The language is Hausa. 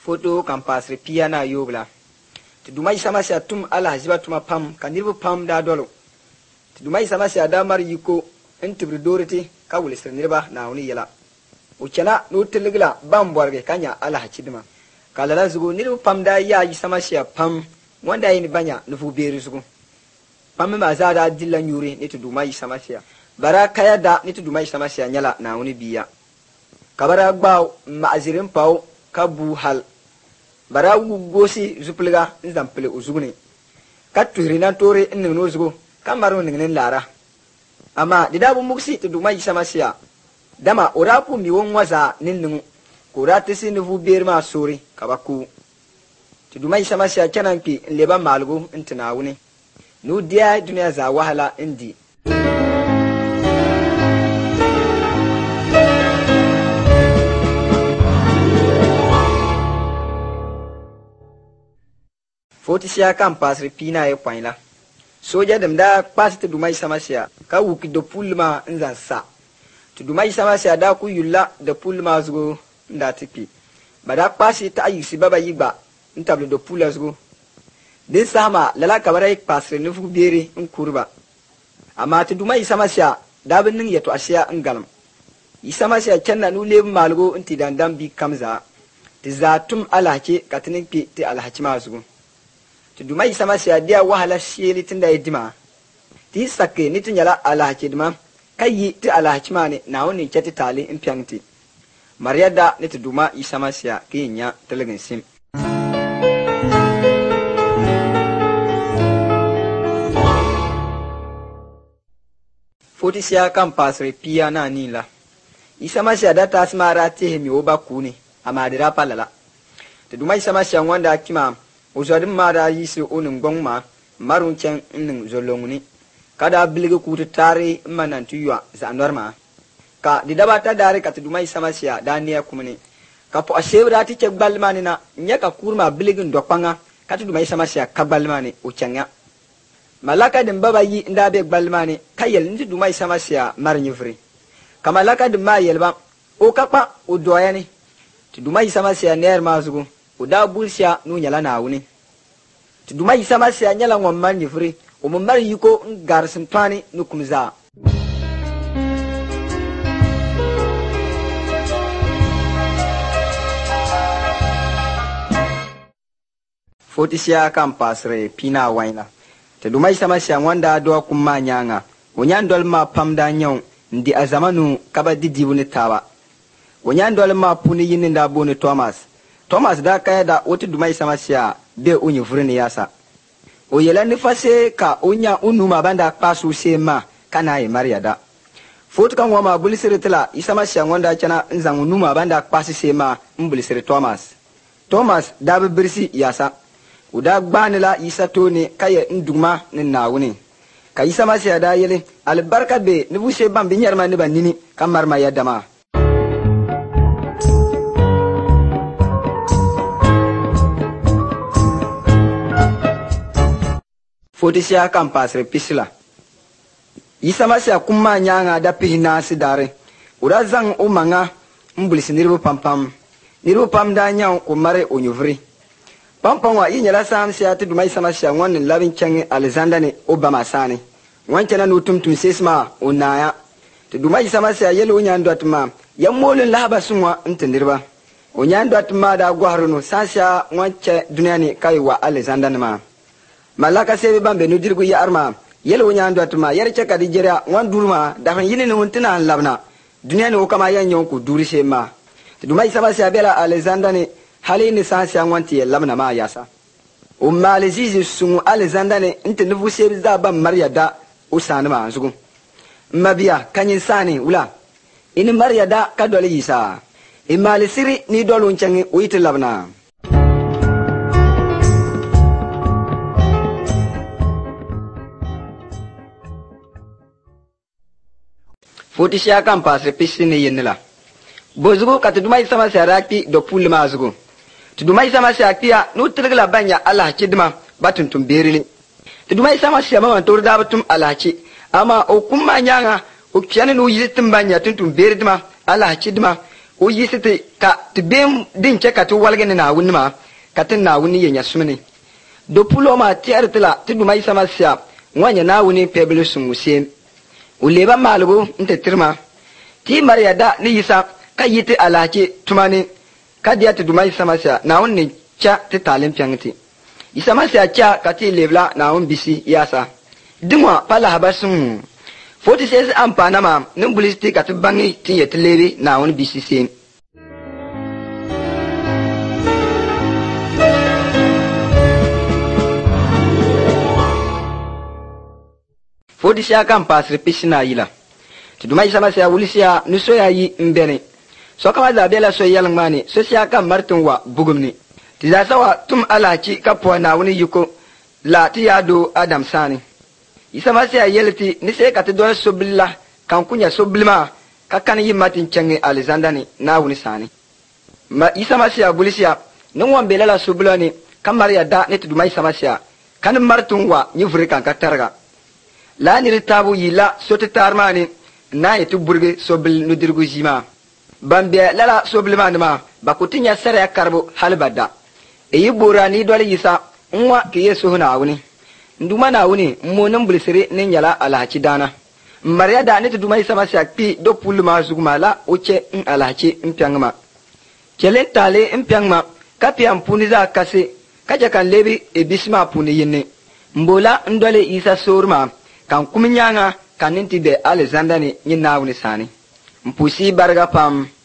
foto kan pasre pia na yobla ti dumai sama sia tum ala hajiba tuma pam kanirbu pam da dolo ti dumai sama sia da mar yiko intibri dorite ka wulisir nirba na woni yela o chana no teligla bam borge kanya ala hachidima kala zugo nirbu pam da ya yi sama sia pam wanda yin banya nufu beri zugo pam ma za da dillan yuri ni ti dumai sama sia bara kaya da ni ti dumai sama sia nyala na woni biya kabara gbaw ma'azirin paw kabu hal bara gosi zupliga nzample uzugune katuhrina tore innin nozugo kamaro ningen lara ama didabu muksi to duma yisama sia dama orapu mi won waza ninnu kurate sinu berma sori kabaku to duma yisama sia cananki leba malgo intina wuni nu dia duniya za wahala indi Fotisia kan pasri pina e kwaila soja dem da pas te dumai samasia ka wuki do pulma nzan sa to dumai samasia da ku yulla de pulma zugo nda tipi bada pasi ta ayisi baba yiba ntable do pula zugo de sama lala kabara pasri nufu bere nkurba amma to dumai samasia da bin yeto asiya ngalam isamasia canna nu leb malgo nti dandam bi kamza ti zatum alake katinin pi ti alhakima zugo dumai sama sia dia wahala sheli tinda yedima ti sakke ni tinyala ala kidma kayi ti ala kimane na woni chati tali impianti mariada ni duma isama sia kinya telegin sim Fotisia kan pasre pia na nila isama sia data asmara ti hemi oba kuni amadira palala duma isama sia wanda kima uzadim mara yisi onin gongma marun chen nin zolonguni kada bilge kutu tare manantu yuwa za norma ka didaba ta dare ka tudumai samasia daniya kumni ka po ashebra ti che gbalmani na nyaka kurma bilgin dokpanga ka tudumai samasia ka gbalmani o chenya malaka dim baba yi ndabe gbalmani kayel ndi dumai samasia marnyivri kamalaka dim ma yelba o kapa o doyani tudumai samasia ner mazugo uda bulsia nu nyala na wuni tuduma yisama sia nyala ngomman nyifri o mumbar yiko ngarsin twani nu kumza Fotisia kan pasre pina waina tuduma yisama sia wanda do kumma nyanga wonyandol ma pamda nyaw ndi azamanu kaba didibuni tawa wonyandol ma puni yininda boni Thomas da kaya da wata dumai samasia be unyi furini yasa o yela ni fase ka unya unuma banda pasu sema kana e mariada foto kan wama bulisiri tila isamasia wanda chana nzangu numa banda pasu sema mbulisiri Thomas da birsi yasa uda gbanila isa toni kaya nduma ni nawuni ka isamasia da yele albarka be ni bushe bambi nyarma ni banini kamar ma yadama Fotisia kan pasre pisla isamasia kuma nyanga da pihina sidare ura zang umanga mbulisi nirbu pam da nyang ko mare onyuvri pampam wa yinyala sam sia ti dumai samasia ngwan labin changi Alexander ne Obama sane wancana no tumtum sesma onaya ti dumai samasia yelo nyando atma yamolin lahaba sunwa ntindirba onyando atma da gwaruno sasia wanche duniani kai wa Alexander ne ma malaka sebe bambe no dirgu ya arma yelo nyando atma yarche kadi jera wan durma da han yini no tina labna dunia no kama yanyo ko duri shema dumai samasia bela Alexander ne hali ni sansia wanti labna ma yasa umma lezizi sungu Alexander ne inte nufu sebe za bam mariada usana ma anzugu mabia kanyin sani ula ini mariada kadole yisa imali siri ni dolu nchangi uite labna Fotisia kan pasre pisini yenila bozugo katudumai samasia raki do pulma azugo tudumai samasia kia no tirgla banya Allah kidma batuntum berili tudumai samasia mama torda batum alachi ama o kuma nyanga o kyane no yitim banya tuntum beridma Allah kidma o yisiti ka ti bem din che ka ti walgene na wuni ma ka ti na wuni yenya sumni do pulo ma ti artila ti duma Isa Masiya wanya na wuni pebele sungusem o leba malugo nte tirma ti Maria da ni Isa ka yiti alache tumani ka dia ti duma Isa Masiya na wuni cha ti talim piangti Isa Masiya cha ka ti lebla na wuni bisi yasa dimwa pala habasun 46 ampana ma numbulisti ka ti bangi ti yeti lebi na wuni bisi sem fodi sia kan pasre pisina yila ti duma Isa Masiya wulisia ni so yayi mbene so kama da bela so yalang mani so sia kan martin wa bugumni ti za sawa tum alaci kapwa na wuni yuko la ti yado Adam sani Isa Masiya yelti ni se ka ti do sobilla kan kunya soblima ka kan yi matin chenge Alexander ni na wuni sani ma Isa Masiya wulisia ni won bela la sobilla ni kan Maria da ni ti duma Isa Masiya kan martin wa ni vure kan ka targa la ni ritabu yila soti tarmani na yetu burge sobil nudirgu jima bambia lala sobilma ma bakutinya sare karbo halbada eyi bora ni dole yisa nwa ke yesu na awuni nduma na awuni mo nan bulisire ne nyala alaci dana Maria da ne tuduma Isa Masiya pi do pulma zuguma la oche in alaci mpiangma kelen tale mpiangma kapi ampuni za kase kaja kan lebi e bisma puni yinne mbola ndole Isa sorma kan kuminyanga kan ninti de Alexander ni nyina wuni sani mpusi barga pam